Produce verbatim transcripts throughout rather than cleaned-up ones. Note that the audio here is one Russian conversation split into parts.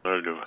Алло.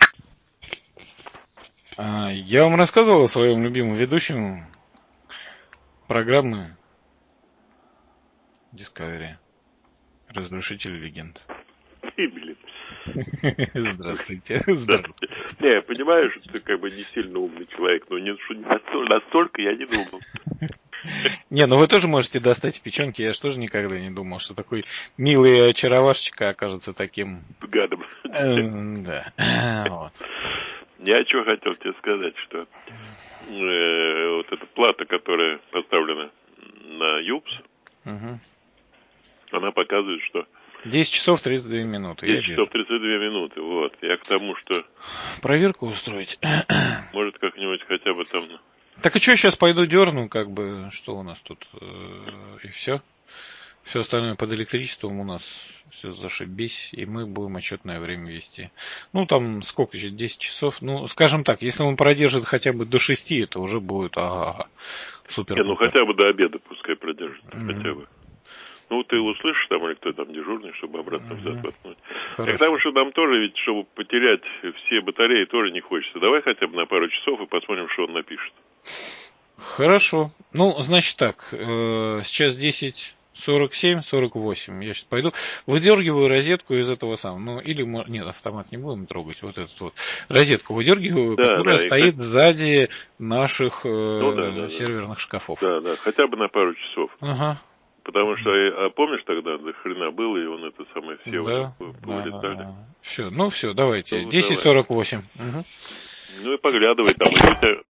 А, я вам рассказывал о своем любимом ведущем программы Discovery. Разрушитель легенд. Ты, блин. Здравствуйте. Здравствуйте. Не, я понимаю, что ты как бы не сильно умный человек, но не, что настолько, настолько я не думал. Не, ну вы тоже можете достать печенки. Я же тоже никогда не думал, что такой милый очаровашечка окажется таким... Гадом. Да. Вот. Я что хотел тебе сказать, что э, вот эта плата, которая поставлена на ЮПС, Угу. она показывает, что десять часов тридцать две минуты. десять часов тридцать две минуты. Вот. Я к тому, что проверку устроить. Может, как-нибудь хотя бы там... Так и что, сейчас пойду дерну, как бы, что у нас тут, и все. Все остальное под электричеством у нас все зашибись, и мы будем отчетное время вести. Ну, там, сколько еще, десять часов? Ну, скажем так, если он продержит хотя бы до шести, это уже будет, ага, супер. Не, ну хотя бы до обеда пускай продержит, Mm-hmm. хотя бы. Ну, ты услышишь там, или кто там дежурный, чтобы обратно взад воткнуть. Хорошо. Я к тому, что нам тоже, ведь, чтобы потерять все батареи, тоже не хочется. Давай хотя бы на пару часов и посмотрим, что он напишет. Хорошо. Ну, значит так, э, сейчас десять сорок семь сорок восемь. Я сейчас пойду, выдергиваю розетку из этого самого. Ну, или, нет, автомат не будем трогать. Вот эту вот розетку выдергиваю, Да, которая да, стоит и... сзади наших э, ну, да, да, серверных да. шкафов. Да, да, хотя бы на пару часов. Ага. Потому что, а помнишь, тогда до хрена было, и он это самое, все да, уже да, повылетали. Да. Все, ну все, давайте. Ну, десять сорок восемь. Угу. Ну и поглядывай там, если у тебя